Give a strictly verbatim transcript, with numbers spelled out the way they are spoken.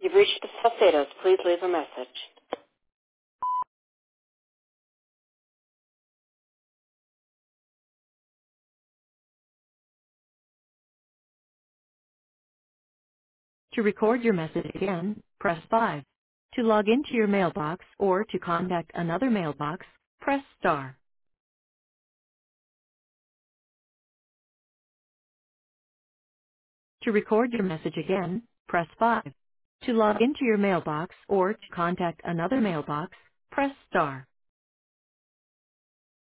You've reached the Salcedos. Please leave a message. To record your message again, press five. To log into your mailbox or to contact another mailbox, press star. To record your message again, press five. To log into your mailbox or to contact another mailbox, press star.